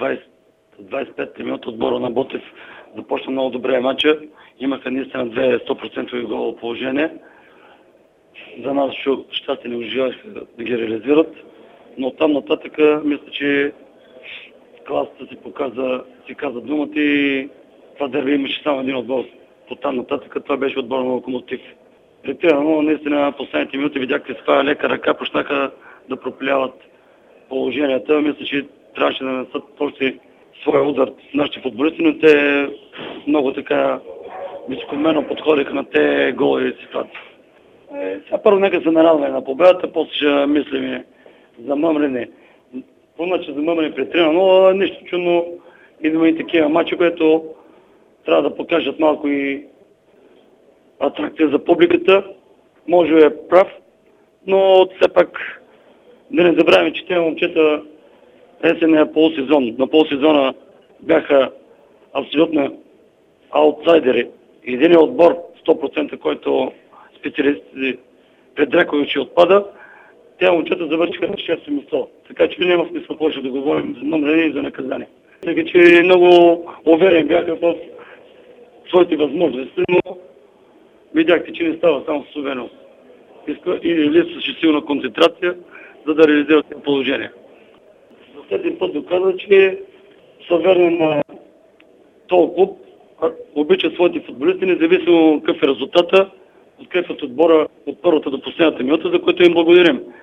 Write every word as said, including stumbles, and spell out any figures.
двайсет до двайсет и пет минути отбора на Ботев започна много добре матча. Имаха наистина две сто процента гол положение. За нас щастие не оживяха да ги реализират. Но там нататък мисля, че класата си показа, си каза думата и това дерби имаше само един отбор. По там нататък това беше отбор на Локомотив. Ретирано, наистина последните минути видяхте с това лека ръка, почнаха да пропиляват положенията. Мисля, че трябваше да нанесат още своя удар с нашите футболисти, но те много така високомерно подходиха на те голови ситуации. Е, сега първо нека се нарадваме на победата, после ще мислим за мъмрене. Поначе за мъмрене при три на нула, нищо чудно, идва и такива матчи, които трябва да покажат малко и атракция за публиката. Може би е прав, но все пак да не забравяме, че тези момчета есенния полусезон. На полусезона бяха абсолютно аутсайдери. Един отбор сто процента, който специалистите предрекови, че отпада, тези момчета завършиха на шесто място. Така че няма смисъл повече да говорим за мъмрене и за наказание. Така че много уверен бяха в своите възможности, но видяхте, че не става само с увереност. И липсваше силна концентрация, за да реализират това положение. За следния път доказа, че са верни на този клуб, обичат своите футболисти, независимо какъв е резултата, открепват отбора от първата до последната минута, за което им благодарим.